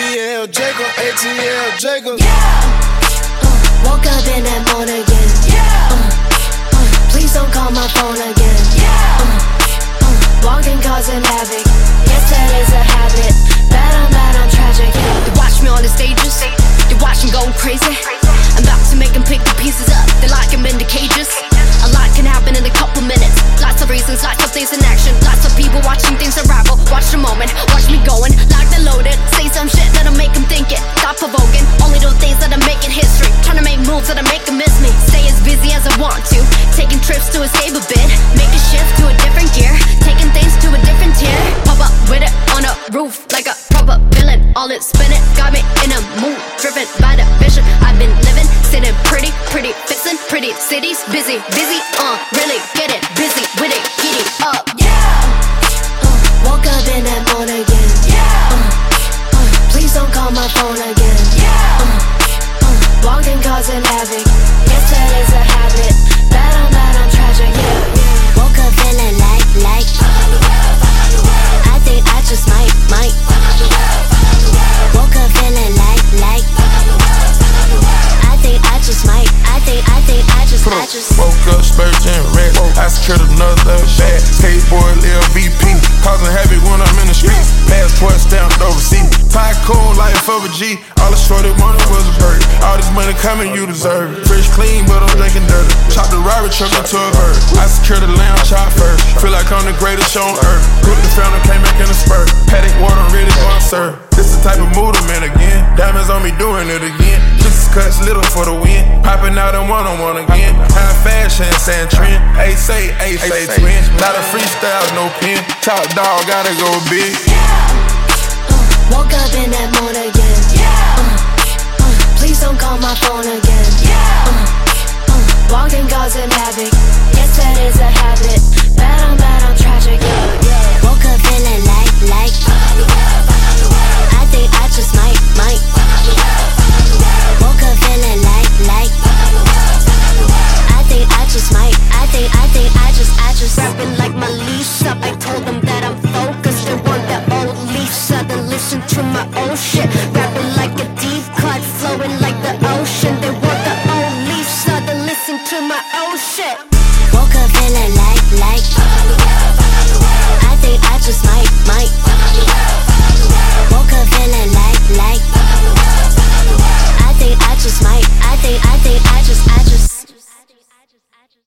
ATL Jacob, ATL Jacob. Woke up in that mood again. Please don't call my phone again. Walking causing havoc. Yes, that is a habit. Bad, I'm tragic. They watch me on the stages. They watch me go crazy. I'm about to make them pick the pieces up. They like them in the cages. A lot can happen in a couple minutes. Lots of reasons, lots of things in action. Lots of people watching things unravel. Watch the moment, watch me going like they're loaded. Say some shit that'll make them think it. Stop provoking, only those things that'll make it history. Trying to make moves that'll make them miss me. Stay as busy as I want to. Taking trips to escape a bit. Make a shift to a different gear. Taking things to a different tier. Pop up with it on a roof like a proper villain. All it spinning, got me in a mood. Driven by the vision I've been living. Sitting pretty, fixing pretty cities. Busy, really get it. Busy with it, getting up. Woke up in that mood again. Please don't call my phone again. Walking causing havoc. Yes, that is a habit. Bad, I'm tragic. Woke up feeling like I think I just might. Woke up feeling like I think I just might. I just woke up spurting red. I secured another bag. Skateboard, Lil VP, causing havoc when I'm in the streets. Passport stamped overseas. Tycoon life of a G. All the shorty wanted was a bird. All this money coming, you deserve it. Fresh, clean, but I'm drinking dirty. Chop the robber truck into a bird. I secured the lamb chop first. Feel like I'm the greatest show on earth. Put the fountain, came back in a spurt. Paddock water, I'm ready to serve. This the type of mood I'm in again. Diamonds on me doing it again. Kisses cuts little for the win. Popping out in one-on-one again. High fashion, sand trend. A say twin. Not a freestyle, no pen. Top dog, gotta go big. Woke up in that mood again. Please don't call my phone again. Walking causing havoc. Yes, that is a habit. Bad, I'm tragic. Woke up feeling like I think I just might. Woke up feeling like I think I just might. I think I just Rapping like my leash up. I told them that I'm focused. They want that old leaf, so they listen to my old shit. Rapping like a deep cut, flowing like the ocean. They want the old leaf, so they listen to my old shit. Woke up feeling like I think I just might. Woke up feeling like I think I just might. I think I just